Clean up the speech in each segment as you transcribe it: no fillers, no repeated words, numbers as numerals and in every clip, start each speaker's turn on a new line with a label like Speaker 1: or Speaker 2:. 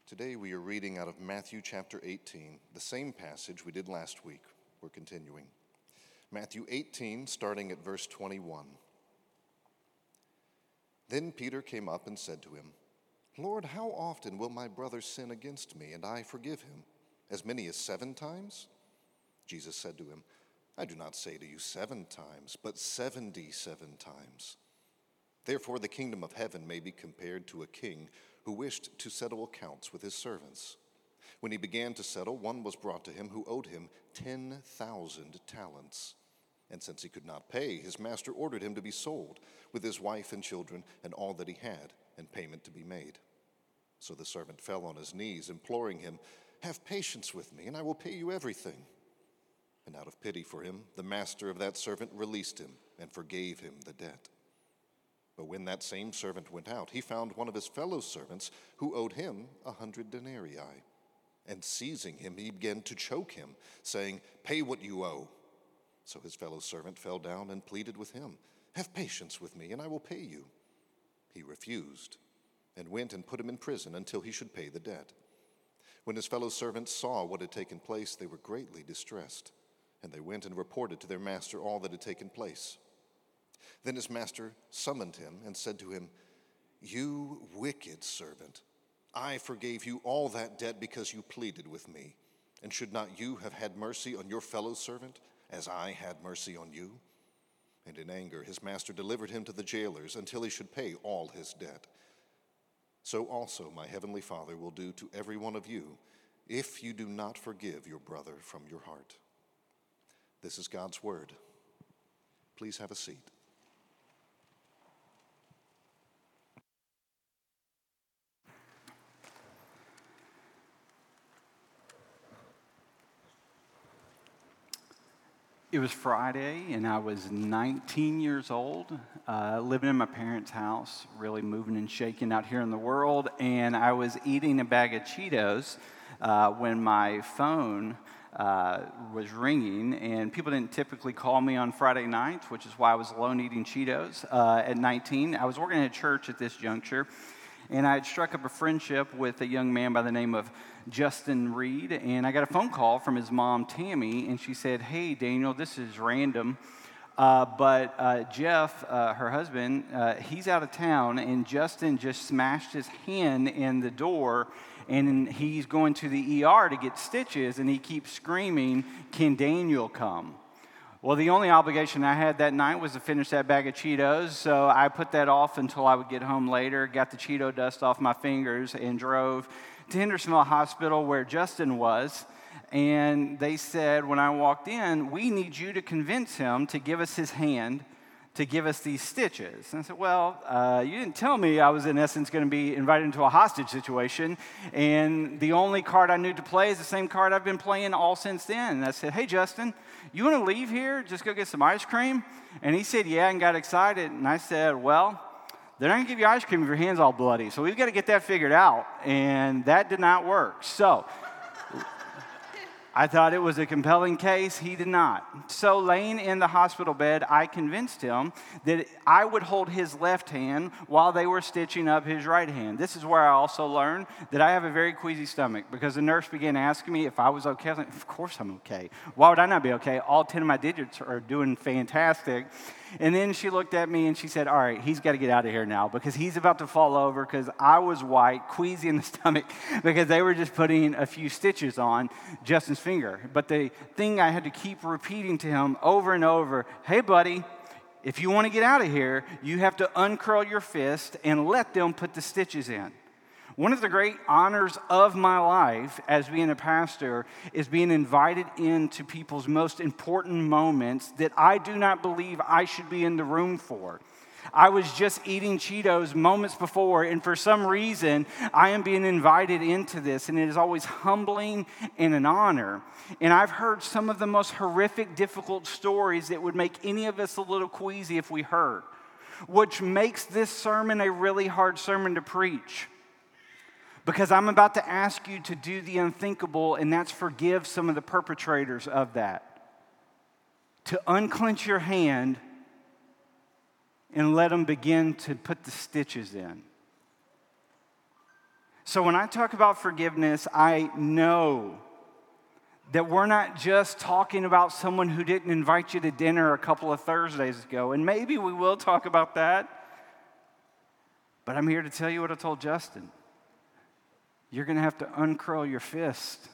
Speaker 1: Today we are reading out of Matthew chapter 18, the same passage we did last week. We're continuing. Matthew 18, starting at verse 21. Then Peter came up and said to him, "Lord, how often will my brother sin against me, and I forgive him? As many as 7 times?" Jesus said to him, "I do not say to you 7 times, but 77 times. Therefore the kingdom of heaven may be compared to a king who wished to settle accounts with his servants. When he began to settle, one was brought to him who owed him 10,000 talents. And since he could not pay, his master ordered him to be sold, with his wife and children and all that he had, and payment to be made. So the servant fell on his knees, imploring him, 'Have patience with me, and I will pay you everything.' And out of pity for him, the master of that servant released him and forgave him the debt. But when that same servant went out, he found one of his fellow servants who owed him 100 denarii. And seizing him, he began to choke him, saying, 'Pay what you owe.' So his fellow servant fell down and pleaded with him, 'Have patience with me, and I will pay you.' He refused, and went and put him in prison until he should pay the debt. When his fellow servants saw what had taken place, they were greatly distressed, and they went and reported to their master all that had taken place. Then his master summoned him and said to him, 'You wicked servant, I forgave you all that debt because you pleaded with me. And should not you have had mercy on your fellow servant, as I had mercy on you?' And in anger his master delivered him to the jailers until he should pay all his debt. So also my heavenly Father will do to every one of you if you do not forgive your brother from your heart." This is God's word. Please have a seat.
Speaker 2: It was Friday, and I was 19 years old, living in my parents' house, really moving and shaking out here in the world, and I was eating a bag of Cheetos when my phone was ringing, and people didn't typically call me on Friday nights, which is why I was alone eating Cheetos at 19. I was working at church at this juncture, and I had struck up a friendship with a young man by the name of Justin Reed, and I got a phone call from his mom, Tammy, and she said, "Hey, Daniel, this is random, but Jeff, her husband, he's out of town, and Justin just smashed his hand in the door, and he's going to the ER to get stitches, and he keeps screaming, 'Can Daniel come?'" Well, the only obligation I had that night was to finish that bag of Cheetos, so I put that off until I would get home later, got the Cheeto dust off my fingers, and drove to Hendersonville Hospital where Justin was. And they said when I walked in, "We need you to convince him to give us his hand to give us these stitches." And I said, "Well, you didn't tell me I was in essence going to be invited into a hostage situation, and the only card I knew to play is the same card I've been playing all since then." And I said, "Hey, Justin, you want to leave here, just go get some ice cream?" And he said, "Yeah," and got excited. And I said, "Well, they're not going to give you ice cream if your hand's all bloody, so we've got to get that figured out." And that did not work. So I thought it was a compelling case. He did not. So laying in the hospital bed, I convinced him that I would hold his left hand while they were stitching up his right hand. This is where I also learned that I have a very queasy stomach, because the nurse began asking me if I was okay. I was like, "Of course I'm okay. Why would I not be okay? All 10 of my digits are doing fantastic." And then she looked at me and she said, "All right, he's got to get out of here now, because he's about to fall over," because I was white, queasy in the stomach, because they were just putting a few stitches on Justin's finger. But the thing I had to keep repeating to him over and over, "Hey, buddy, if you want to get out of here, you have to uncurl your fist and let them put the stitches in." One of the great honors of my life as being a pastor is being invited into people's most important moments that I do not believe I should be in the room for. I was just eating Cheetos moments before, and for some reason, I am being invited into this, and it is always humbling and an honor. And I've heard some of the most horrific, difficult stories that would make any of us a little queasy if we heard, which makes this sermon a really hard sermon to preach. Because I'm about to ask you to do the unthinkable, and that's forgive some of the perpetrators of that. To unclench your hand and let them begin to put the stitches in. So when I talk about forgiveness, I know that we're not just talking about someone who didn't invite you to dinner a couple of Thursdays ago, and maybe we will talk about that, but I'm here to tell you what I told Justin. You're going to have to uncurl your fist.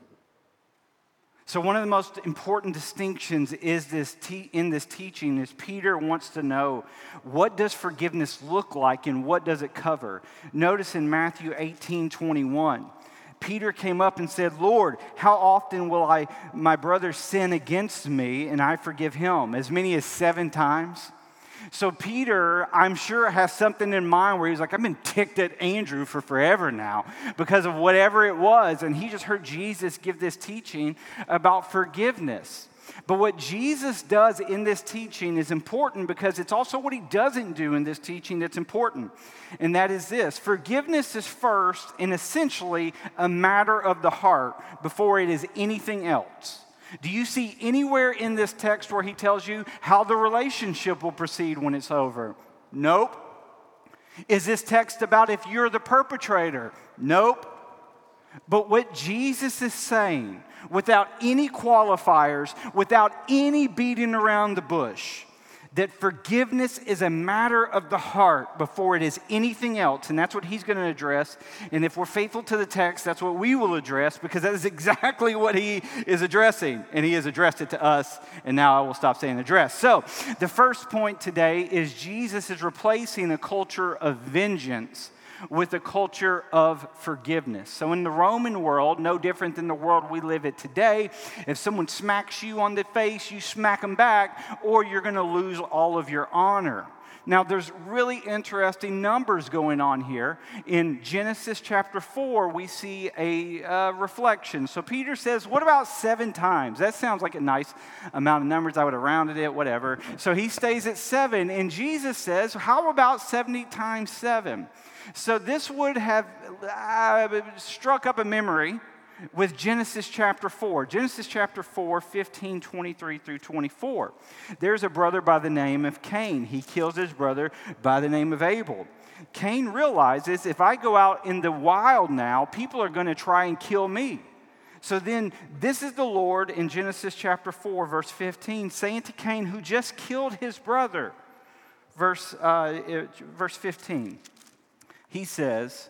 Speaker 2: So one of the most important distinctions is in this teaching is Peter wants to know, what does forgiveness look like and what does it cover? Notice in Matthew 18:21, Peter came up and said, Lord, how often will my brother sin against me and I forgive him? As many as 7 times? So Peter, I'm sure, has something in mind where he's like, I've been ticked at Andrew for forever now because of whatever it was. And he just heard Jesus give this teaching about forgiveness. But what Jesus does in this teaching is important because it's also what he doesn't do in this teaching that's important. And that is this: forgiveness is first and essentially a matter of the heart before it is anything else. Do you see anywhere in this text where he tells you how the relationship will proceed when it's over? Nope. Is this text about if you're the perpetrator? Nope. But what Jesus is saying, without any qualifiers, without any beating around the bush, that forgiveness is a matter of the heart before it is anything else. And that's what he's going to address. And if we're faithful to the text, that's what we will address, because that is exactly what he is addressing. And he has addressed it to us. And now I will stop saying address. So the first point today is Jesus is replacing a culture of vengeance with a culture of forgiveness. So in the Roman world, no different than the world we live in today, if someone smacks you on the face, you smack them back, or you're going to lose all of your honor. Now, there's really interesting numbers going on here. In Genesis chapter 4, we see a reflection. So Peter says, what about 7 times? That sounds like a nice amount of numbers. I would have rounded it, whatever. So he stays at 7. And Jesus says, how about 70 times 7? So this would have struck up a memory with Genesis chapter 4. Genesis chapter 4, 15, 23 through 24. There's a brother by the name of Cain. He kills his brother by the name of Abel. Cain realizes, if I go out in the wild now, people are going to try and kill me. So then this is the Lord in Genesis chapter 4, verse 15, saying to Cain, who just killed his brother. Verse 15. He says,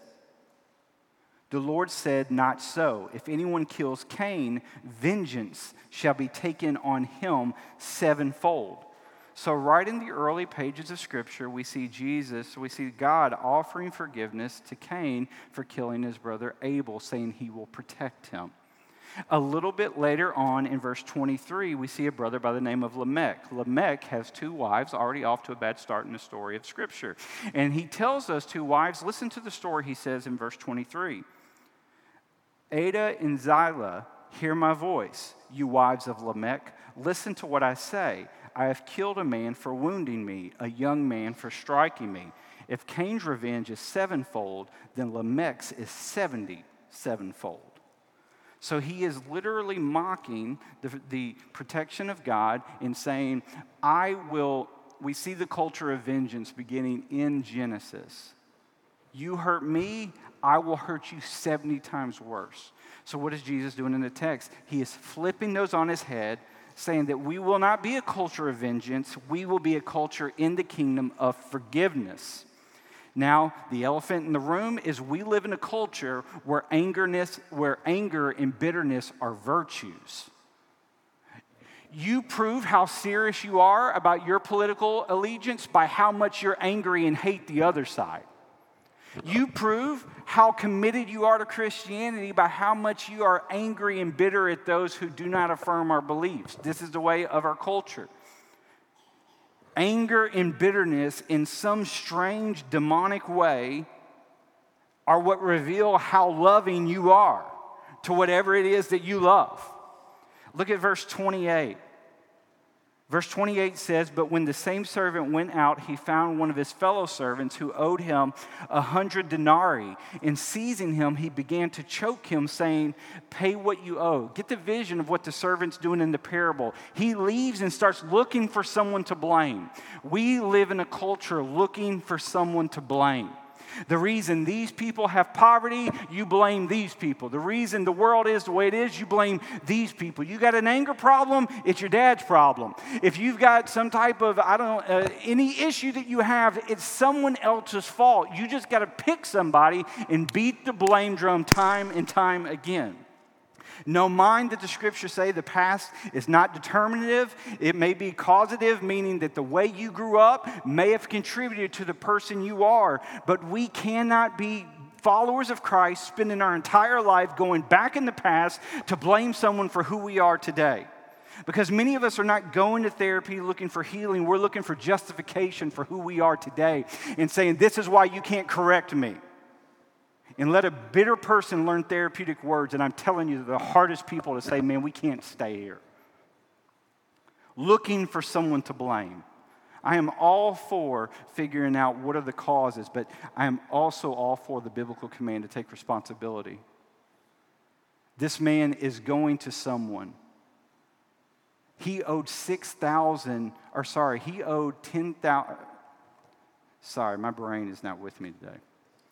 Speaker 2: the Lord said, not so. If anyone kills Cain, vengeance shall be taken on him 7-fold. So right in the early pages of Scripture, we see God offering forgiveness to Cain for killing his brother Abel, saying he will protect him. A little bit later on in verse 23, we see a brother by the name of Lamech. Lamech has 2 wives, already off to a bad start in the story of Scripture. And he tells those 2 wives, listen to the story he says in verse 23. Adah and Zillah, hear my voice, you wives of Lamech. Listen to what I say. I have killed a man for wounding me, a young man for striking me. If Cain's revenge is 7-fold, then Lamech's is 77-fold. So he is literally mocking the protection of God in saying, we see the culture of vengeance beginning in Genesis. You hurt me, I will hurt you 70 times worse. So what is Jesus doing in the text? He is flipping those on his head, saying that we will not be a culture of vengeance, we will be a culture in the kingdom of forgiveness. Now, the elephant in the room is we live in a culture where anger and bitterness are virtues. You prove how serious you are about your political allegiance by how much you're angry and hate the other side. You prove how committed you are to Christianity by how much you are angry and bitter at those who do not affirm our beliefs. This is the way of our culture. Anger and bitterness in some strange demonic way are what reveal how loving you are to whatever it is that you love. Look at verse 28. Verse 28 says, but when the same servant went out, he found one of his fellow servants who owed him 100 denarii. And seizing him, he began to choke him, saying, pay what you owe. Get the vision of what the servant's doing in the parable. He leaves and starts looking for someone to blame. We live in a culture looking for someone to blame. The reason these people have poverty, you blame these people. The reason the world is the way it is, you blame these people. You got an anger problem, it's your dad's problem. If you've got some type of, any issue that you have, it's someone else's fault. You just got to pick somebody and beat the blame drum time and time again. No, mind that the scriptures say the past is not determinative. It may be causative, meaning that the way you grew up may have contributed to the person you are. But we cannot be followers of Christ, spending our entire life going back in the past to blame someone for who we are today. Because many of us are not going to therapy looking for healing. We're looking for justification for who we are today and saying, this is why you can't correct me. And let a bitter person learn therapeutic words, and I'm telling you, they're the hardest people to say, man, we can't stay here. Looking for someone to blame. I am all for figuring out what are the causes, but I am also all for the biblical command to take responsibility. This man is going to someone. He owed he owed 10,000. Sorry, my brain is not with me today.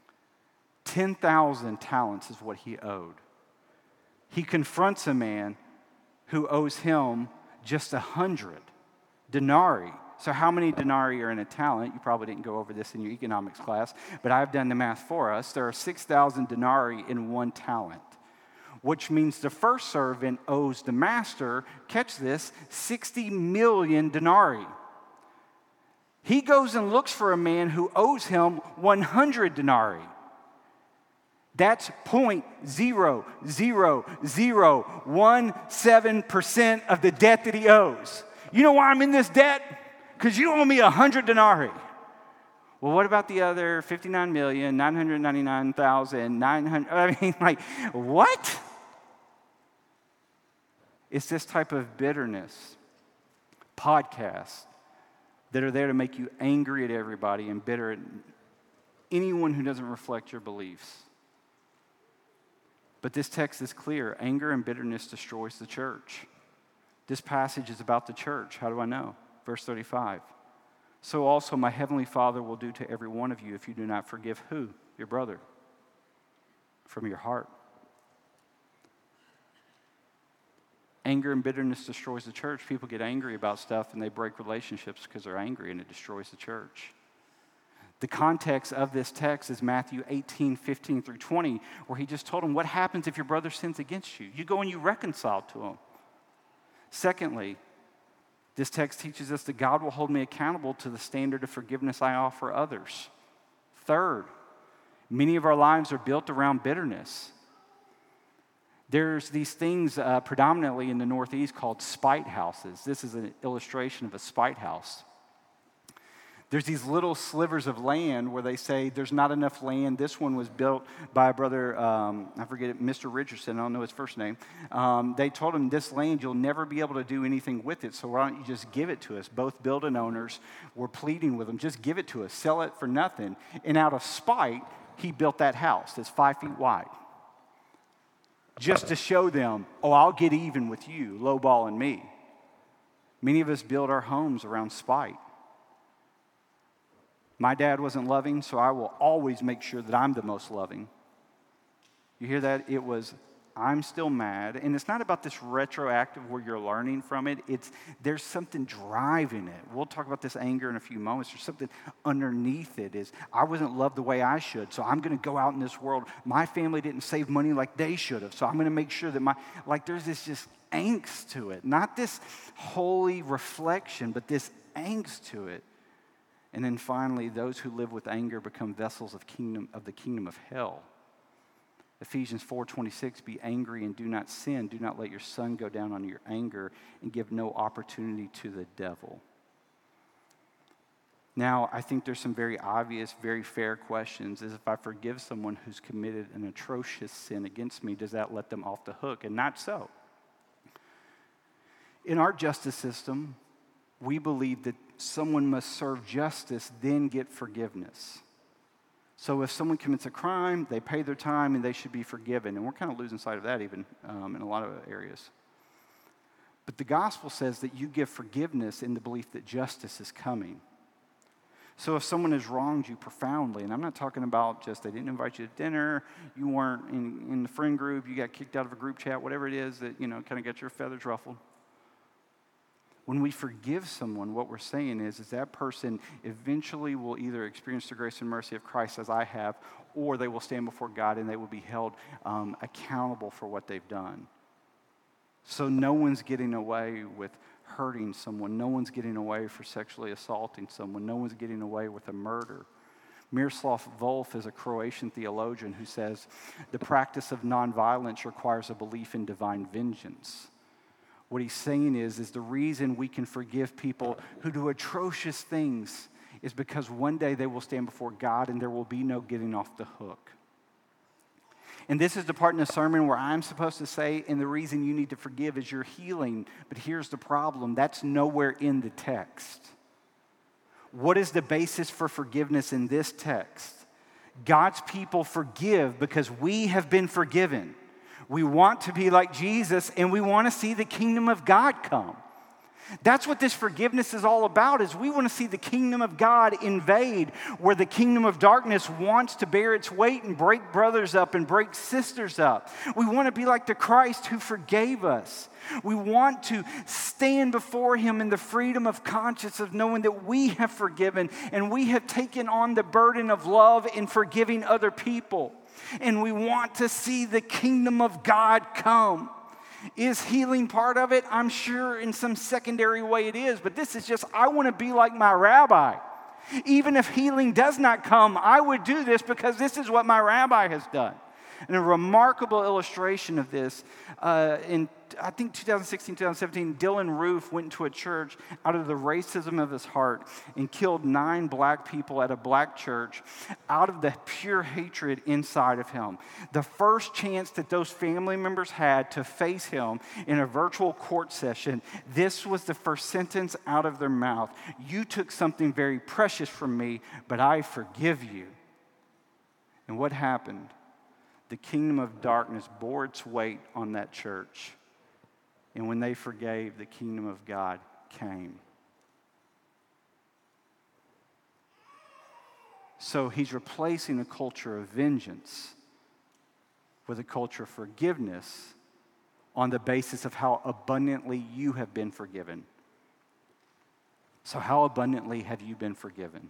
Speaker 2: 10,000 talents is what he owed. He confronts a man who owes him just 100 denarii. So how many denarii are in a talent? You probably didn't go over this in your economics class, but I've done the math for us. There are 6,000 denarii in one talent, which means the first servant owes the master, catch this, 60 million denarii. He goes and looks for a man who owes him 100 denarii. That's 0.000017% of the debt that he owes. You know why I'm in this debt? Because you owe me 100 denarii. Well, what about the other 59,999,900? I mean, like, what? It's this type of bitterness, podcasts that are there to make you angry at everybody and bitter at anyone who doesn't reflect your beliefs. But this text is clear. Anger and bitterness destroys the church. This passage is about the church. How do I know? Verse 35. So also my heavenly Father will do to every one of you if you do not forgive who? Your brother. From your heart. Anger and bitterness destroys the church. People get angry about stuff and they break relationships because they're angry, and it destroys the church. The context of this text is Matthew 18:15-20, where he just told him, what happens if your brother sins against you? You go and you reconcile to him. Secondly, this text teaches us that God will hold me accountable to the standard of forgiveness I offer others. Third, many of our lives are built around bitterness. There's these things predominantly in the Northeast called spite houses. This is an illustration of a spite house. There's these little slivers of land where they say there's not enough land. This one was built by a brother, I forget it, Mr. Richardson, I don't know his first name. They told him, this land, you'll never be able to do anything with it, so why don't you just give it to us? Both building owners were pleading with him, just give it to us, sell it for nothing. And out of spite, he built that house that's 5 feet wide. Just to show them, oh, I'll get even with you, lowballing me. Many of us build our homes around spite. My dad wasn't loving, so I will always make sure that I'm the most loving. You hear that? It was, I'm still mad. And it's not about this retroactive where you're learning from it. There's something driving it. We'll talk about this anger in a few moments. There's something underneath it is, I wasn't loved the way I should, so I'm going to go out in this world. My family didn't save money like they should have, so I'm going to make sure that there's this just angst to it. Not this holy reflection, but this angst to it. And then finally, those who live with anger become vessels of the kingdom of hell. Ephesians 4:26, be angry and do not sin. Do not let your sun go down on your anger, and give no opportunity to the devil. Now, I think there's some very obvious, very fair questions. Is if I forgive someone who's committed an atrocious sin against me, does that let them off the hook? And not so. In our justice system, we believe that someone must serve justice, then get forgiveness. So if someone commits a crime, they pay their time, and they should be forgiven. And we're kind of losing sight of that even in a lot of areas. But the gospel says that you give forgiveness in the belief that justice is coming. So if someone has wronged you profoundly, and I'm not talking about just they didn't invite you to dinner, you weren't in the friend group, you got kicked out of a group chat, whatever it is that, kind of got your feathers ruffled. When we forgive someone, what we're saying is that person eventually will either experience the grace and mercy of Christ as I have, or they will stand before God and they will be held accountable for what they've done. So no one's getting away with hurting someone. No one's getting away for sexually assaulting someone. No one's getting away with a murder. Miroslav Volf is a Croatian theologian who says, the practice of nonviolence requires a belief in divine vengeance. What he's saying is the reason we can forgive people who do atrocious things is because one day they will stand before God and there will be no getting off the hook. And this is the part in the sermon where I'm supposed to say, and the reason you need to forgive is your healing. But here's the problem. That's nowhere in the text. What is the basis for forgiveness in this text? God's people forgive because we have been forgiven. We want to be like Jesus, and we want to see the kingdom of God come. That's what this forgiveness is all about, is we want to see the kingdom of God invade where the kingdom of darkness wants to bear its weight and break brothers up and break sisters up. We want to be like the Christ who forgave us. We want to stand before him in the freedom of conscience of knowing that we have forgiven and we have taken on the burden of love in forgiving other people. And we want to see the kingdom of God come. Is healing part of it? I'm sure in some secondary way it is, but this is just, I want to be like my rabbi. Even if healing does not come, I would do this because this is what my rabbi has done. And a remarkable illustration of this, in I think 2016, 2017, Dylan Roof went into a church out of the racism of his heart and killed 9 black people at a black church out of the pure hatred inside of him. The first chance that those family members had to face him in a virtual court session, this was the first sentence out of their mouth. You took something very precious from me, but I forgive you. And what happened? The kingdom of darkness bore its weight on that church. And when they forgave, the kingdom of God came. So he's replacing a culture of vengeance with a culture of forgiveness on the basis of how abundantly you have been forgiven. So how abundantly have you been forgiven?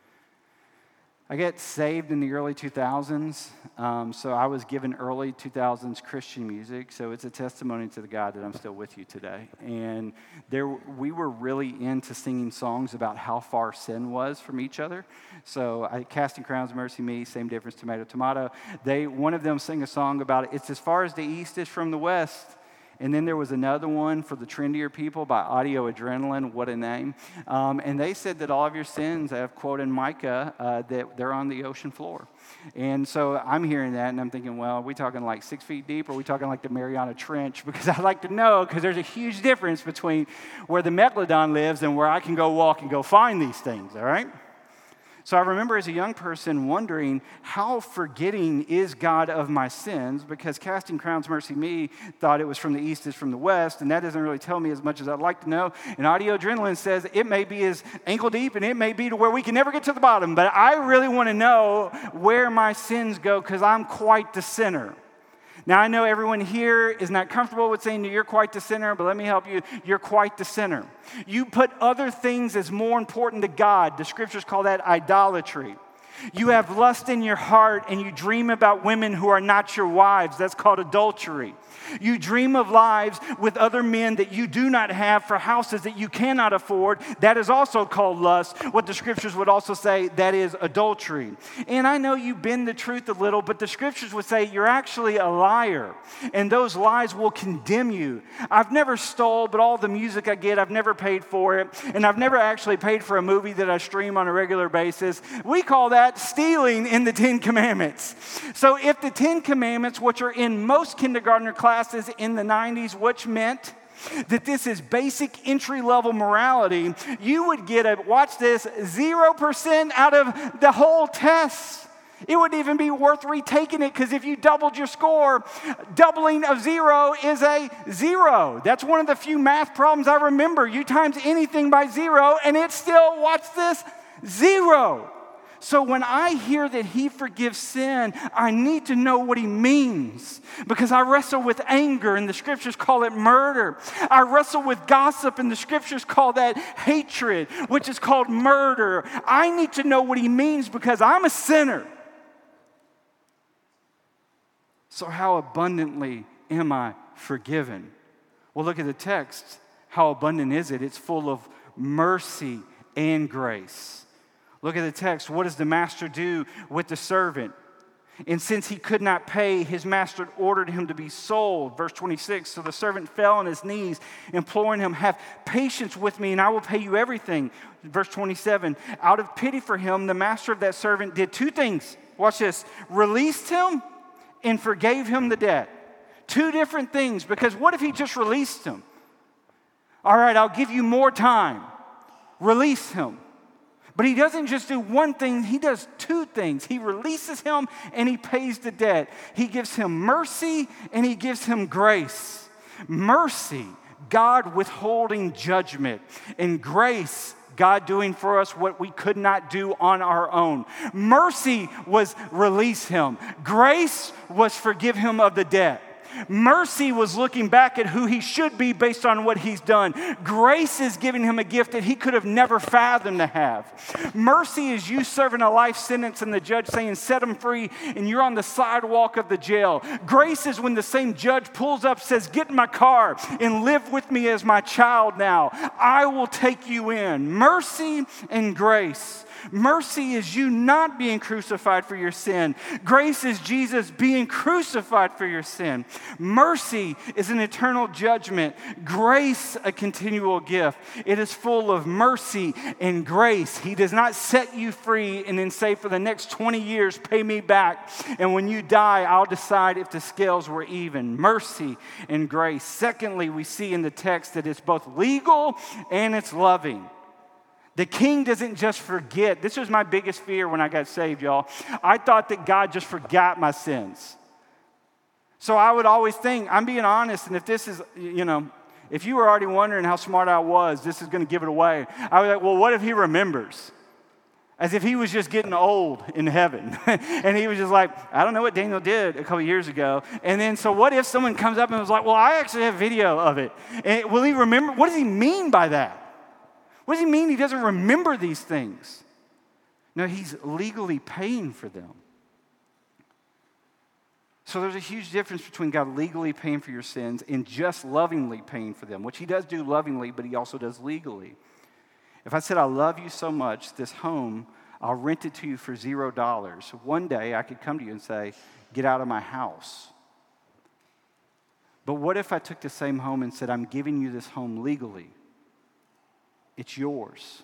Speaker 2: I got saved in the early 2000s, so I was given early 2000s Christian music, so it's a testimony to the God that I'm still with you today. And we were really into singing songs about how far sin was from each other. So Casting Crowns, Mercy Me, Same Difference, Tomato, Tomato. One of them sang a song about it's as far as the east is from the west. And then there was another one for the trendier people by Audio Adrenaline, what a name. And they said that all of your sins, I have quoted Micah, that they're on the ocean floor. And so I'm hearing that and I'm thinking, well, are we talking like 6 feet deep or are we talking like the Mariana Trench? Because I'd like to know, because there's a huge difference between where the Megalodon lives and where I can go walk and go find these things, all right? So I remember as a young person wondering, how forgetting is God of my sins? Because Casting Crowns, Mercy Me thought it was from the east is from the west, and that doesn't really tell me as much as I'd like to know. And Audio Adrenaline says it may be as ankle deep, and it may be to where we can never get to the bottom, but I really want to know where my sins go because I'm quite the sinner. Now, I know everyone here is not comfortable with saying that you're quite the sinner, but let me help you. You're quite the sinner. You put other things as more important to God. The scriptures call that idolatry. You have lust in your heart and you dream about women who are not your wives. That's called adultery. You dream of lives with other men that you do not have for houses that you cannot afford. That is also called lust. What the scriptures would also say, that is adultery. And I know you bend the truth a little, but the scriptures would say you're actually a liar. And those lies will condemn you. I've never stole, but all the music I get, I've never paid for it. And I've never actually paid for a movie that I stream on a regular basis. We call that stealing in the 10 Commandments. So if the 10 Commandments, which are in most kindergartner classes in the 90s, which meant that this is basic entry-level morality, you would get watch this, 0% out of the whole test. It wouldn't even be worth retaking it because if you doubled your score, doubling of 0 is a 0. That's one of the few math problems I remember. You times anything by 0 and it's still, watch this, Zero. So when I hear that he forgives sin, I need to know what he means, because I wrestle with anger and the scriptures call it murder. I wrestle with gossip and the scriptures call that hatred, which is called murder. I need to know what he means because I'm a sinner. So how abundantly am I forgiven? Well, look at the text. How abundant is it? It's full of mercy and grace. Look at the text. What does the master do with the servant? And since he could not pay, his master ordered him to be sold. Verse 26, so the servant fell on his knees, imploring him, have patience with me and I will pay you everything. Verse 27, out of pity for him, the master of that servant did two things. Watch this. Released him and forgave him the debt. Two different things, because what if he just released him? All right, I'll give you more time. Release him. But he doesn't just do one thing, he does two things. He releases him and he pays the debt. He gives him mercy and he gives him grace. Mercy, God withholding judgment. And grace, God doing for us what we could not do on our own. Mercy was release him. Grace was forgive him of the debt. Mercy was looking back at who he should be based on what he's done. Grace is giving him a gift that he could have never fathomed to have. Mercy is you serving a life sentence and the judge saying, set him free, and you're on the sidewalk of the jail. Grace is when the same judge pulls up, says, get in my car and live with me as my child now. I will take you in. Mercy and grace. Mercy is you not being crucified for your sin. Grace is Jesus being crucified for your sin. Mercy is an eternal judgment. Grace, a continual gift. It is full of mercy and grace. He does not set you free and then say, for the next 20 years, pay me back. And when you die, I'll decide if the scales were even. Mercy and grace. Secondly, we see in the text that it's both legal and it's loving. The king doesn't just forget. This was my biggest fear when I got saved, y'all. I thought that God just forgot my sins. So I would always think, I'm being honest, and if this is, if you were already wondering how smart I was, this is going to give it away. I was like, well, what if he remembers? As if he was just getting old in heaven. And he was just like, I don't know what Daniel did a couple years ago. And then, so what if someone comes up and was like, well, I actually have video of it. And will he remember? What does he mean by that? What does he mean he doesn't remember these things? No, he's legally paying for them. So there's a huge difference between God legally paying for your sins and just lovingly paying for them, which he does do lovingly, but he also does legally. If I said, I love you so much, this home, I'll rent it to you for $0. One day I could come to you and say, get out of my house. But what if I took the same home and said, I'm giving you this home legally? It's yours.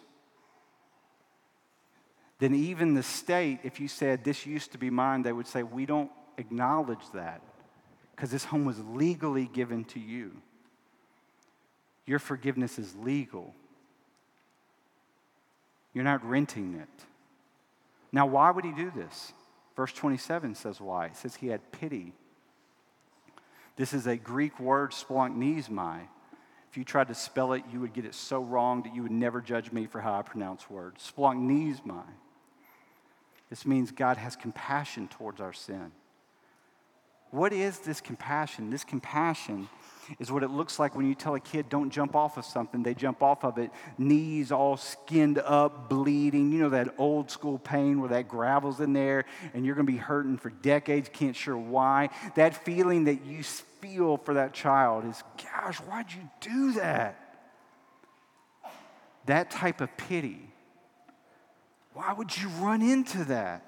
Speaker 2: Then even the state, if you said, this used to be mine, they would say, we don't acknowledge that because this home was legally given to you. Your forgiveness is legal. You're not renting it. Now, why would he do this? Verse 27 says why. It says he had pity. This is a Greek word, splanchnizomai. If you tried to spell it, you would get it so wrong that you would never judge me for how I pronounce words. Splanchnizomai. This means God has compassion towards our sin. What is this compassion? This compassion is what it looks like when you tell a kid, don't jump off of something. They jump off of it, knees all skinned up, bleeding. You know that old school pain where that gravel's in there and you're going to be hurting for decades, can't sure why. That feeling that you feel for that child is, gosh, why'd you do that? That type of pity. Why would you run into that?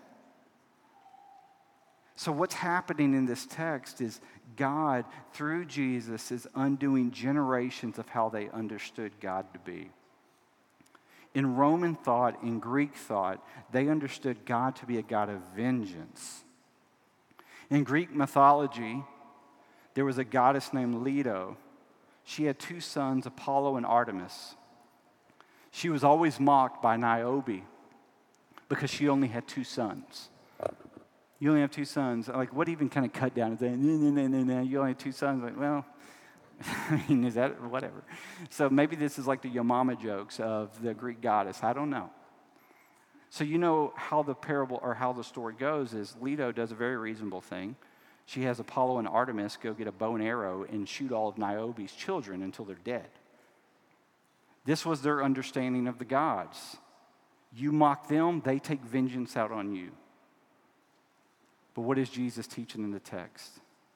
Speaker 2: So what's happening in this text is God, through Jesus, is undoing generations of how they understood God to be. In Roman thought, in Greek thought, they understood God to be a God of vengeance. In Greek mythology, there was a goddess named Leto. She had two sons, Apollo and Artemis. She was always mocked by Niobe because she only had two sons. You only have two sons. Like, what even kind of cut down? Is that, you only have two sons? Like, well, I mean, is that whatever? So maybe this is like the Yo Mama jokes of the Greek goddess. I don't know. So you know how the parable or how the story goes is Leto does a very reasonable thing. She has Apollo and Artemis go get a bow and arrow and shoot all of Niobe's children until they're dead. This was their understanding of the gods. You mock them, they take vengeance out on you. But what is Jesus teaching in the text?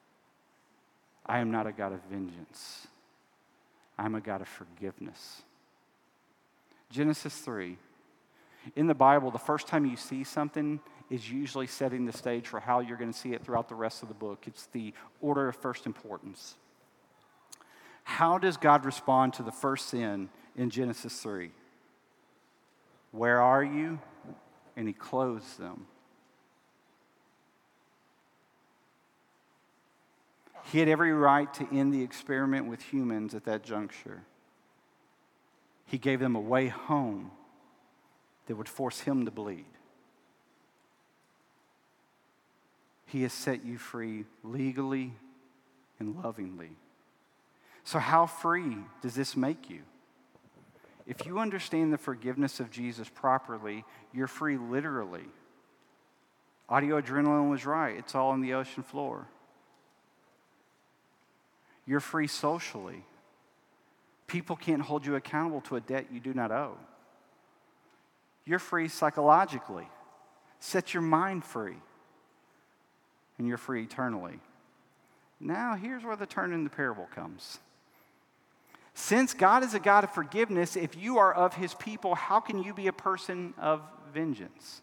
Speaker 2: I am not a God of vengeance. I'm a God of forgiveness. Genesis 3. In the Bible, the first time you see something is usually setting the stage for how you're going to see it throughout the rest of the book. It's the order of first importance. How does God respond to the first sin in Genesis 3? Where are you? And he clothes them. He had every right to end the experiment with humans at that juncture. He gave them a way home that would force him to bleed. He has set you free legally and lovingly. So how free does this make you? If you understand the forgiveness of Jesus properly, you're free literally. Audio Adrenaline was right. It's all on the ocean floor. You're free socially. People can't hold you accountable to a debt you do not owe. You're free psychologically. Set your mind free. And you're free eternally. Now, here's where the turn in the parable comes. Since God is a God of forgiveness, if you are of his people, how can you be a person of vengeance?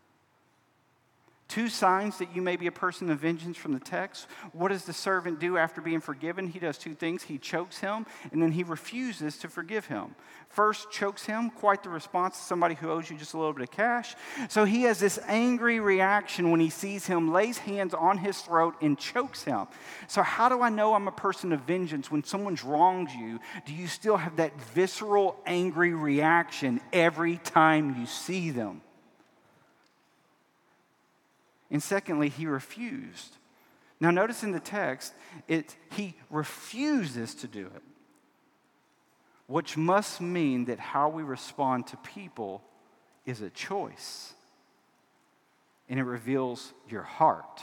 Speaker 2: Two signs that you may be a person of vengeance from the text. What does the servant do after being forgiven? He does two things. He chokes him, and then he refuses to forgive him. First, chokes him, quite the response to somebody who owes you just a little bit of cash. So he has this angry reaction when he sees him, lays hands on his throat, and chokes him. So how do I know I'm a person of vengeance? When someone's wronged you, do you still have that visceral, angry reaction every time you see them? And secondly, he refused. Now notice in the text, he refuses to do it, which must mean that how we respond to people is a choice, and it reveals your heart.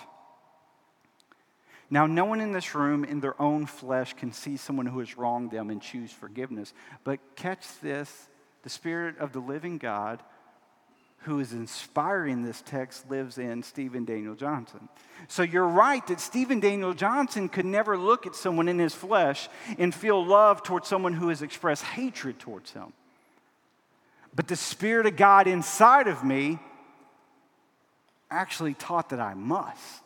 Speaker 2: Now, no one in this room in their own flesh can see someone who has wronged them and choose forgiveness, but catch this, the Spirit of the living God who is inspiring this text lives in Stephen Daniel Johnson. So you're right that Stephen Daniel Johnson could never look at someone in his flesh and feel love towards someone who has expressed hatred towards him. But the Spirit of God inside of me actually taught that I must.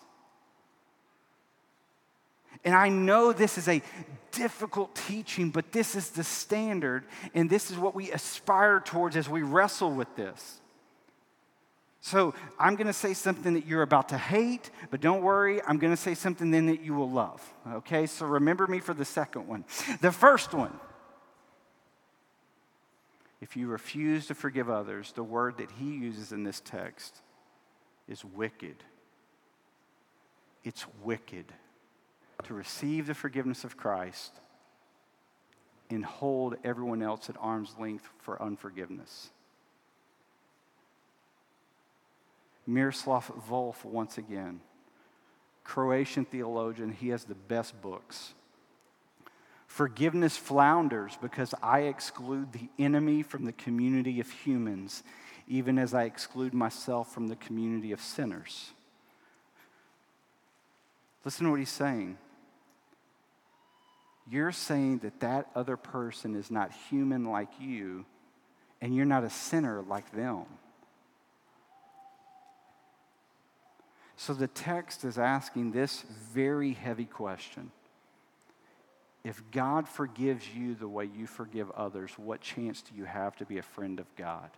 Speaker 2: And I know this is a difficult teaching, but this is the standard, and this is what we aspire towards as we wrestle with this. So I'm going to say something that you're about to hate, but don't worry, I'm going to say something then that you will love. Okay, so remember me for the second one. The first one, if you refuse to forgive others, the word that he uses in this text is wicked. It's wicked to receive the forgiveness of Christ and hold everyone else at arm's length for unforgiveness. Miroslav Volf, once again, Croatian theologian, he has the best books. Forgiveness flounders because I exclude the enemy from the community of humans, even as I exclude myself from the community of sinners. Listen to what he's saying. You're saying that that other person is not human like you, and you're not a sinner like them. So the text is asking this very heavy question. If God forgives you the way you forgive others, what chance do you have to be a friend of God?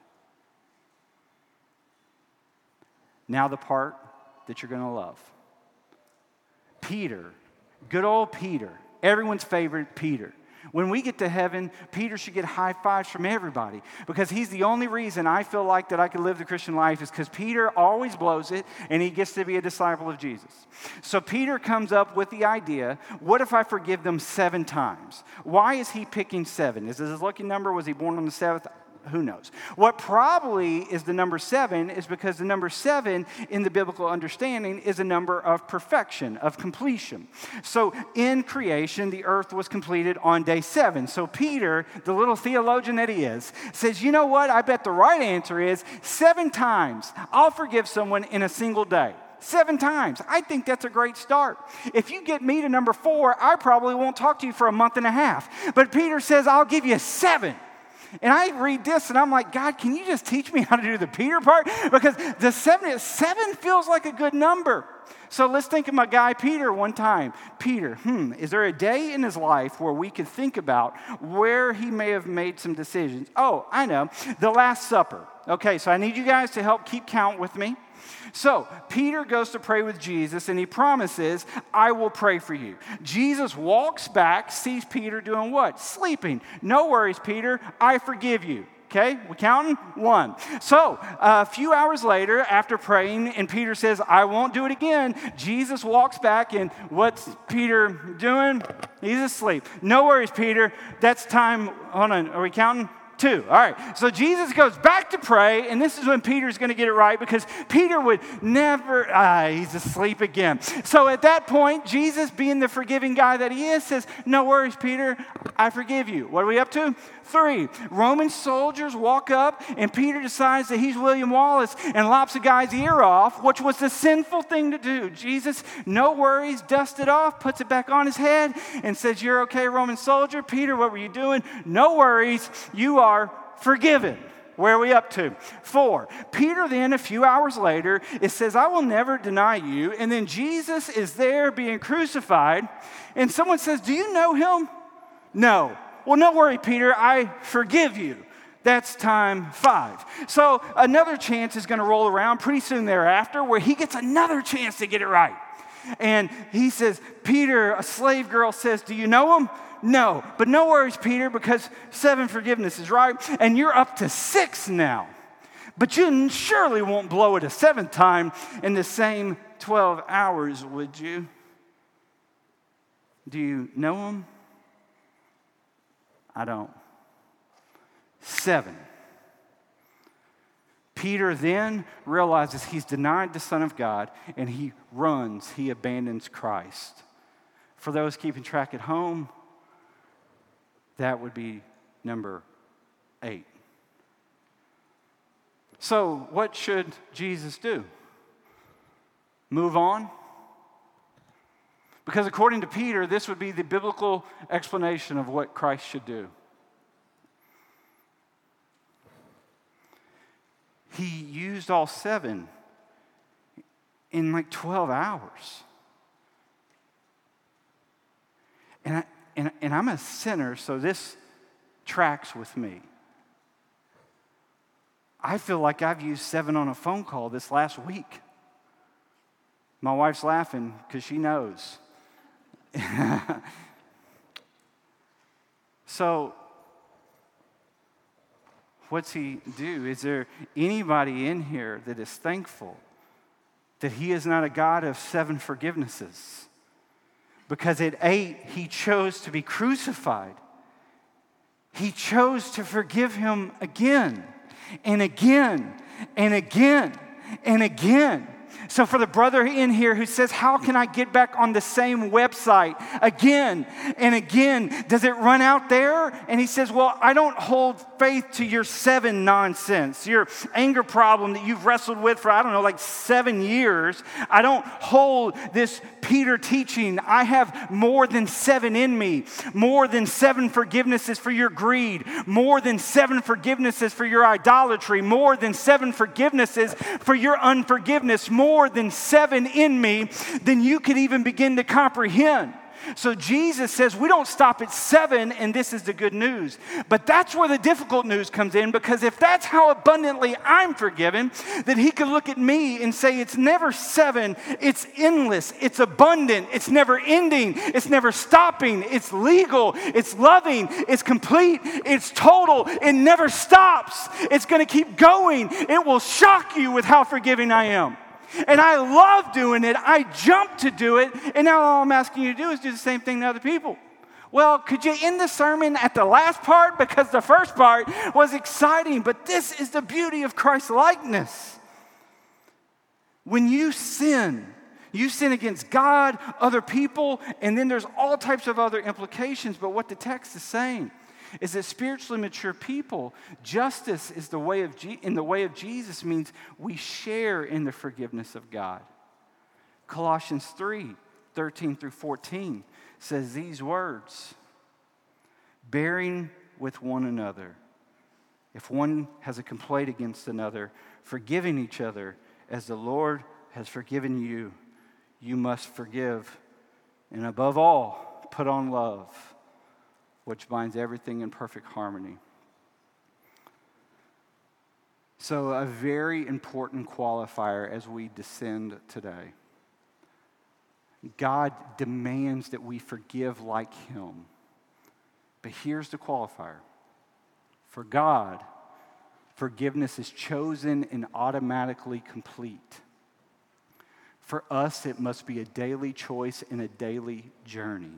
Speaker 2: Now the part that you're going to love. Peter, good old Peter, everyone's favorite Peter. When we get to heaven, Peter should get high fives from everybody because he's the only reason I feel like that I can live the Christian life is because Peter always blows it and he gets to be a disciple of Jesus. So Peter comes up with the idea, what if I forgive them 7 times? Why is he picking 7? Is this his lucky number? Was he born on the 7th? Who knows? What probably is the number 7 is because the number 7 in the biblical understanding is a number of perfection, of completion. So in creation, the earth was completed on day 7. So Peter, the little theologian that he is, says, you know what? I bet the right answer is 7 times I'll forgive someone in a single day. 7 times. I think that's a great start. If you get me to number 4, I probably won't talk to you for a month and a half. But Peter says, I'll give you 7. And I read this and I'm like, God, can you just teach me how to do the Peter part? Because the 7 feels like a good number. So let's think of my guy Peter one time. Peter, is there a day in his life where we could think about where he may have made some decisions? Oh, I know. The Last Supper. Okay, so I need you guys to help keep count with me. So Peter goes to pray with Jesus, and he promises, I will pray for you. Jesus walks back, sees Peter doing what? Sleeping. No worries, Peter. I forgive you. Okay, we counting? 1. So a few hours later, after praying, and Peter says, I won't do it again, Jesus walks back, and what's Peter doing? He's asleep. No worries, Peter. That's time. Hold on. Are we counting? 2. All right. So Jesus goes back to pray, and this is when Peter's going to get it right because Peter would never, he's asleep again. So at that point, Jesus, being the forgiving guy that he is, says, no worries, Peter, I forgive you. What are we up to? 3. Roman soldiers walk up, and Peter decides that he's William Wallace and lops a guy's ear off, which was the sinful thing to do. Jesus, no worries, dusts it off, puts it back on his head, and says, you're okay, Roman soldier. Peter, what were you doing? No worries, you are forgiven. Where are we up to? 4. Peter then, a few hours later, it says, I will never deny you. And then Jesus is there being crucified, and someone says, do you know him? No. Well, no worry, Peter, I forgive you. That's time 5. So another chance is going to roll around pretty soon thereafter where he gets another chance to get it right. And he says, Peter, a slave girl says, do you know him? No, but no worries, Peter, because 7 forgiveness is right, and you're up to 6 now. But you surely won't blow it a 7th time in the same 12 hours, would you? Do you know him? I don't. 7. Peter then realizes he's denied the Son of God, and he runs, he abandons Christ. For those keeping track at home, that would be number 8. So, what should Jesus do? Move on? Because according to Peter, this would be the biblical explanation of what Christ should do. He used all 7 in like 12 hours. And I'm a sinner, so this tracks with me. I feel like I've used 7 on a phone call this last week. My wife's laughing because she knows. So, what's he do? Is there anybody in here that is thankful that he is not a God of 7 forgivenesses? Because at 8, he chose to be crucified. He chose to forgive him again and again and again and again. So for the brother in here who says, how can I get back on the same website again and again? Does it run out there? And he says, well, I don't hold faith to your 7 nonsense, your anger problem that you've wrestled with for, 7 years. I don't hold this Peter teaching. I have more than 7 in me, more than 7 forgivenesses for your greed, more than 7 forgivenesses for your idolatry, more than 7 forgivenesses for your unforgiveness, more than 7 in me than you could even begin to comprehend. So Jesus says we don't stop at 7, and this is the good news. But that's where the difficult news comes in, because if that's how abundantly I'm forgiven, then he could look at me and say it's never 7, it's endless, it's abundant, it's never ending, it's never stopping, it's legal, it's loving, it's complete, it's total, it never stops, it's going to keep going. It will shock you with how forgiving I am. And I love doing it. I jump to do it. And now all I'm asking you to do is do the same thing to other people. Well, could you end the sermon at the last part? Because the first part was exciting, but this is the beauty of Christ's likeness. When you sin against God, other people, and then there's all types of other implications. But what the text is saying is that spiritually mature people, justice is in the way of Jesus means we share in the forgiveness of God. Colossians 3:13 through 14 says these words, bearing with one another. If one has a complaint against another, forgiving each other as the Lord has forgiven you, you must forgive. And above all, put on love, which binds everything in perfect harmony. So a very important qualifier as we descend today. God demands that we forgive like him. But here's the qualifier. For God, forgiveness is chosen and automatically complete. For us, it must be a daily choice and a daily journey.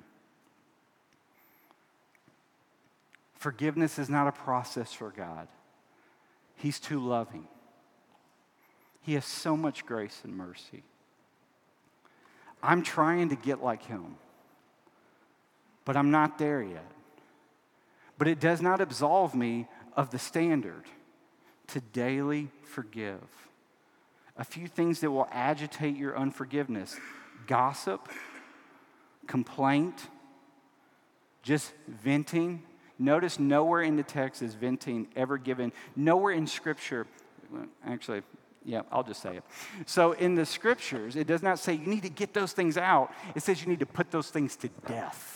Speaker 2: Forgiveness is not a process for God. He's too loving. He has so much grace and mercy. I'm trying to get like him, but I'm not there yet. But it does not absolve me of the standard to daily forgive. A few things that will agitate your unforgiveness: gossip, complaint, just venting. Notice nowhere in the text is venting ever given. Nowhere in Scripture, actually, yeah, I'll just say it. So in the Scriptures, it does not say you need to get those things out. It says you need to put those things to death.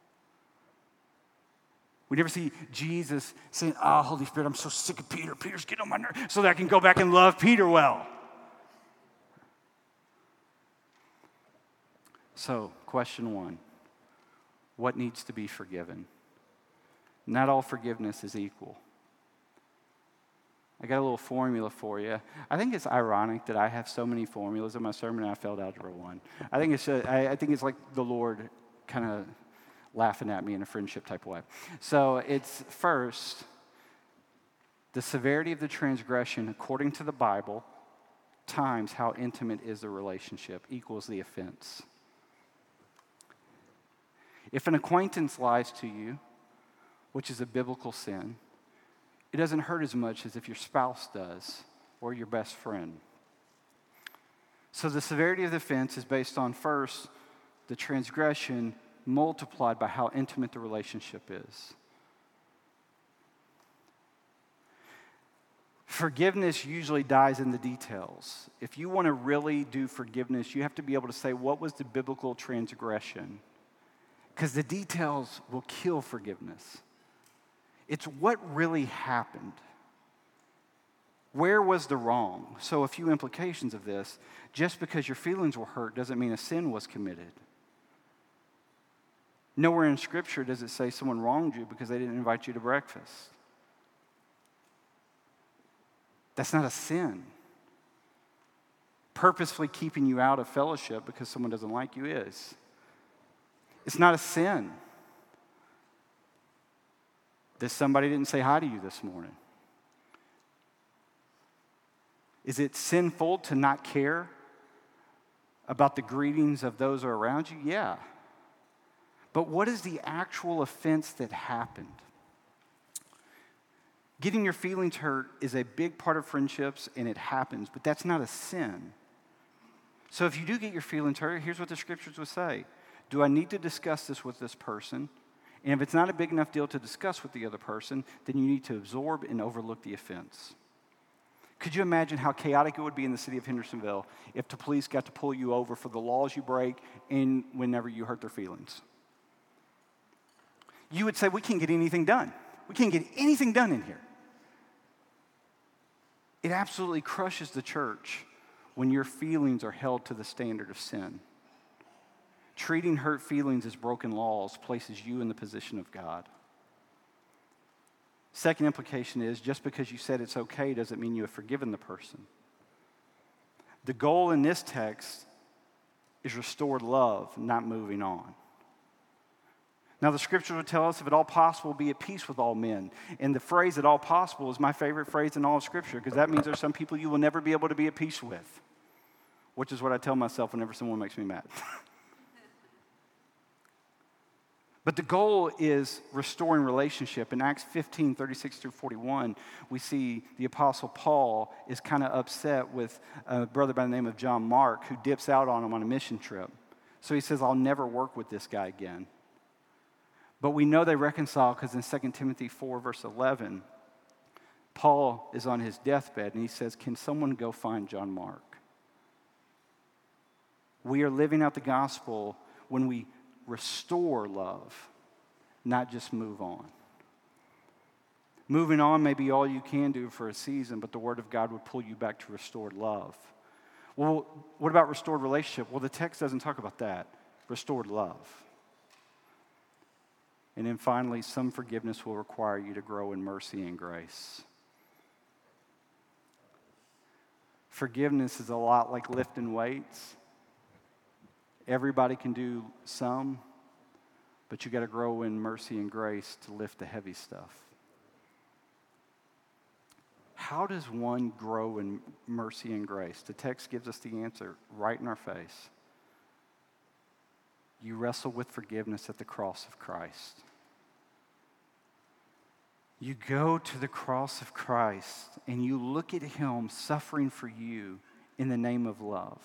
Speaker 2: We never see Jesus saying, "Oh, Holy Spirit, I'm so sick of Peter. Peter's getting on my nerves," so that I can go back and love Peter well. So, question 1, what needs to be forgiven? Not all forgiveness is equal. I got a little formula for you. I think it's ironic that I have so many formulas in my sermon and I failed Algebra 1. I think it's like the Lord kind of laughing at me in a friendship type of way. So it's first, the severity of the transgression according to the Bible times how intimate is the relationship equals the offense. If an acquaintance lies to you, which is a biblical sin, it doesn't hurt as much as if your spouse does or your best friend. So the severity of the offense is based on, first, the transgression multiplied by how intimate the relationship is. Forgiveness usually dies in the details. If you want to really do forgiveness, you have to be able to say, what was the biblical transgression? Because the details will kill forgiveness. It's what really happened. Where was the wrong? So a few implications of this. Just because your feelings were hurt doesn't mean a sin was committed. Nowhere in Scripture does it say someone wronged you because they didn't invite you to breakfast. That's not a sin. Purposefully keeping you out of fellowship because someone doesn't like you is. It's not a sin that somebody didn't say hi to you this morning. Is it sinful to not care about the greetings of those who are around you? Yeah. But what is the actual offense that happened? Getting your feelings hurt is a big part of friendships, and it happens, but that's not a sin. So if you do get your feelings hurt, here's what the Scriptures would say. Do I need to discuss this with this person? And if it's not a big enough deal to discuss with the other person, then you need to absorb and overlook the offense. Could you imagine how chaotic it would be in the city of Hendersonville if the police got to pull you over for the laws you break and whenever you hurt their feelings? You would say, we can't get anything done. We can't get anything done in here. It absolutely crushes the church when your feelings are held to the standard of sin. Treating hurt feelings as broken laws places you in the position of God. Second implication is, just because you said it's okay doesn't mean you have forgiven the person. The goal in this text is restored love, not moving on. Now, the scripture would tell us, if at all possible, be at peace with all men. And the phrase, at all possible, is my favorite phrase in all of scripture, because that means there's some people you will never be able to be at peace with, which is what I tell myself whenever someone makes me mad. But the goal is restoring relationship. In Acts 15, 36 through 41, we see the Apostle Paul is kind of upset with a brother by the name of John Mark, who dips out on him on a mission trip. So he says, I'll never work with this guy again. But we know they reconcile because in 2 Timothy 4, verse 11, Paul is on his deathbed and he says, can someone go find John Mark? We are living out the gospel when we restore love, not just move on. Moving on may be all you can do for a season, but the Word of God would pull you back to restored love. Well, what about restored relationship? Well, the text doesn't talk about that. Restored love. And then finally, some forgiveness will require you to grow in mercy and grace. Forgiveness is a lot like lifting weights. Everybody can do some, but you got to grow in mercy and grace to lift the heavy stuff. How does one grow in mercy and grace? The text gives us the answer right in our face. You wrestle with forgiveness at the cross of Christ. You go to the cross of Christ and you look at him suffering for you in the name of love.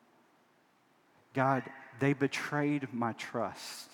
Speaker 2: God, they betrayed my trust.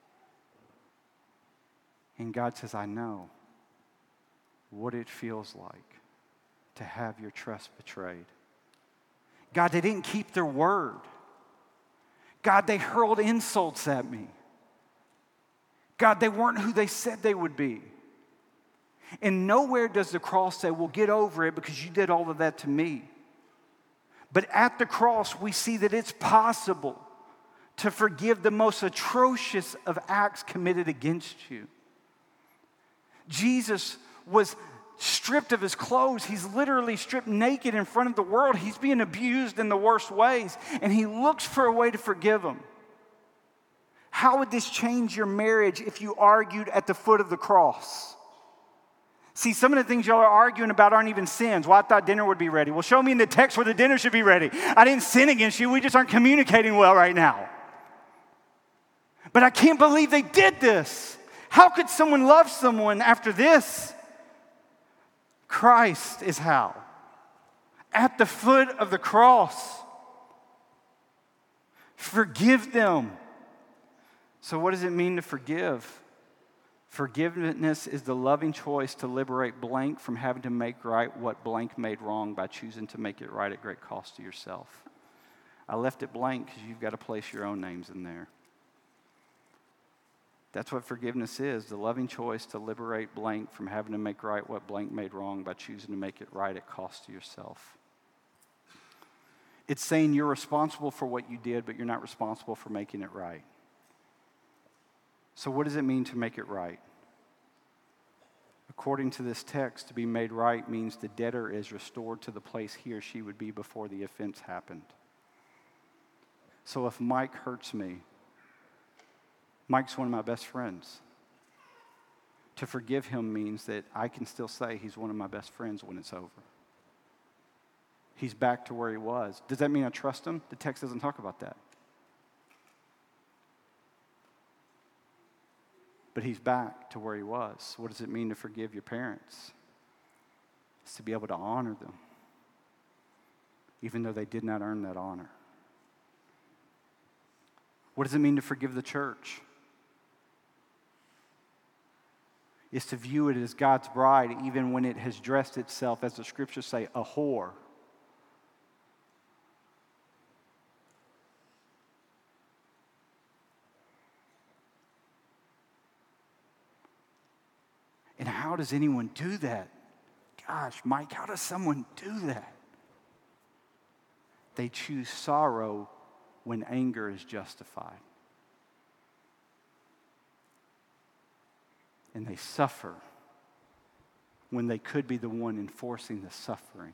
Speaker 2: And God says, I know what it feels like to have your trust betrayed. God, they didn't keep their word. God, they hurled insults at me. God, they weren't who they said they would be. And nowhere does the cross say, well, get over it because you did all of that to me. But at the cross, we see that it's possible to forgive the most atrocious of acts committed against you. Jesus was stripped of his clothes. He's literally stripped naked in front of the world. He's being abused in the worst ways, and he looks for a way to forgive him. How would this change your marriage if you argued at the foot of the cross? See, some of the things y'all are arguing about aren't even sins. Well, I thought dinner would be ready. Well, show me in the text where the dinner should be ready. I didn't sin against you. We just aren't communicating well right now. But I can't believe they did this. How could someone love someone after this? Christ is how. At the foot of the cross. Forgive them. So what does it mean to forgive? Forgiveness is the loving choice to liberate blank from having to make right what blank made wrong by choosing to make it right at great cost to yourself. I left it blank because you've got to place your own names in there. That's what forgiveness is, the loving choice to liberate blank from having to make right what blank made wrong by choosing to make it right at cost to yourself. It's saying you're responsible for what you did, but you're not responsible for making it right. So what does it mean to make it right? According to this text, to be made right means the debtor is restored to the place he or she would be before the offense happened. So if Mike hurts me, Mike's one of my best friends. To forgive him means that I can still say he's one of my best friends when it's over. He's back to where he was. Does that mean I trust him? The text doesn't talk about that. But he's back to where he was. What does it mean to forgive your parents? It's to be able to honor them, even though they did not earn that honor. What does it mean to forgive the church? It's to view it as God's bride, even when it has dressed itself, as the scriptures say, a whore. And how does anyone do that? Gosh, Mike, how does someone do that? They choose sorrow when anger is justified. And they suffer when they could be the one enforcing the suffering.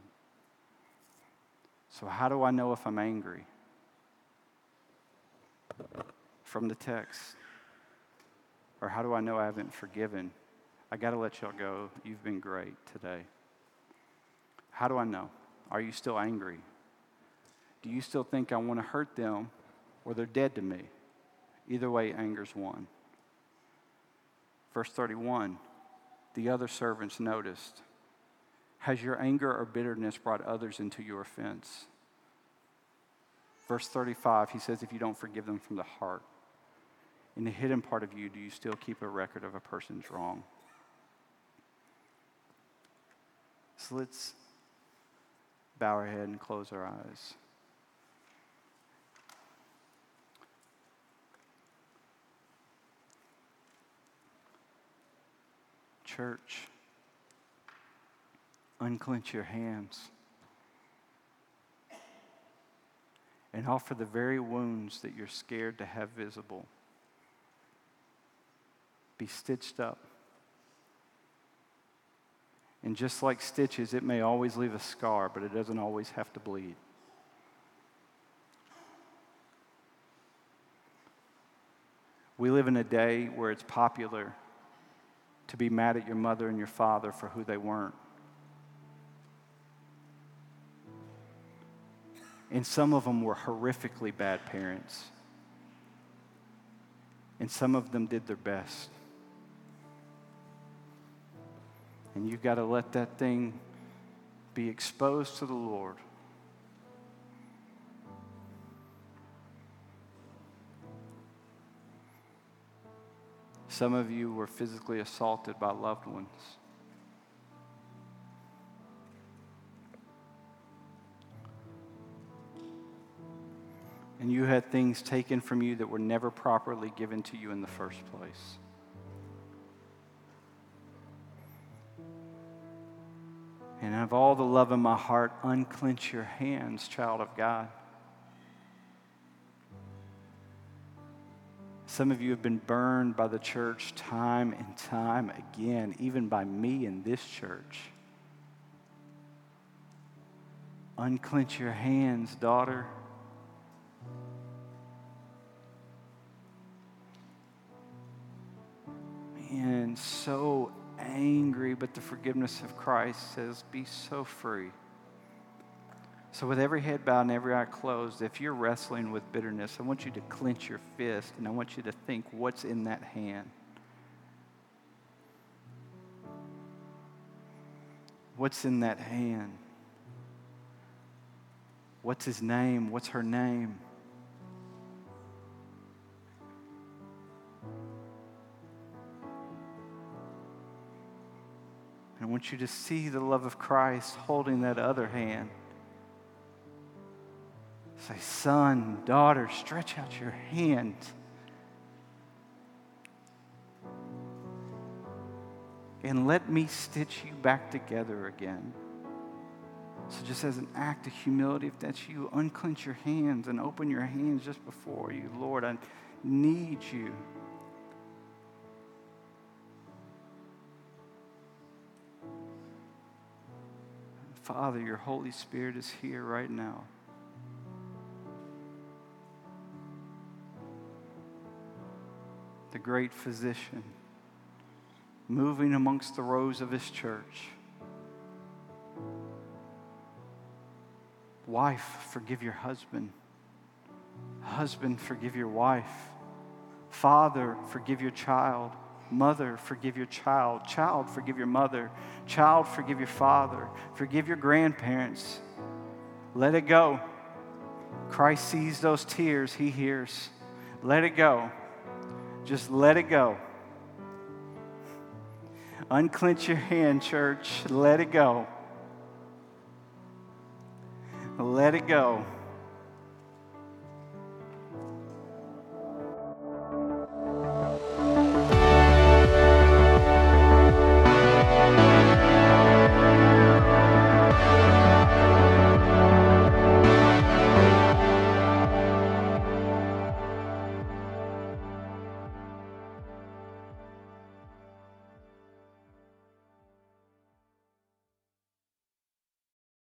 Speaker 2: So how do I know if I'm angry? From the text. Or how do I know I haven't forgiven? I got to let y'all go. You've been great today. How do I know? Are you still angry? Do you still think I want to hurt them or they're dead to me? Either way, anger's won. Verse 31, the other servants noticed. Has your anger or bitterness brought others into your offense? Verse 35, he says, if you don't forgive them from the heart, in the hidden part of you, do you still keep a record of a person's wrong? So let's bow our head and close our eyes. Church, unclench your hands and offer the very wounds that you're scared to have visible. Be stitched up. And just like stitches, it may always leave a scar, but it doesn't always have to bleed. We live in a day where it's popular to be mad at your mother and your father for who they weren't. And some of them were horrifically bad parents. And some of them did their best. And you've got to let that thing be exposed to the Lord. Some of you were physically assaulted by loved ones. And you had things taken from you that were never properly given to you in the first place. And out of all the love in my heart, unclench your hands, child of God. Some of you have been burned by the church time and time again, even by me in this church. Unclench your hands, daughter. Man, so angry, but the forgiveness of Christ says, be so free. So with every head bowed and every eye closed, if you're wrestling with bitterness, I want you to clench your fist and I want you to think what's in that hand. What's in that hand? What's his name? What's her name? I want you to see the love of Christ holding that other hand. Say, son, daughter, stretch out your hand. And let me stitch you back together again. So just as an act of humility, if that's you, unclench your hands and open your hands just before you. Lord, I need you. Father, your Holy Spirit is here right now. The great physician, moving amongst the rows of his church. Wife, forgive your husband. Husband, forgive your wife. Father, forgive your child. Mother, forgive your child. Child, forgive your mother. Child, forgive your father. Forgive your grandparents. Let it go. Christ sees those tears. He hears. Let it go. Just let it go. Unclench your hand, church. Let it go. Let it go.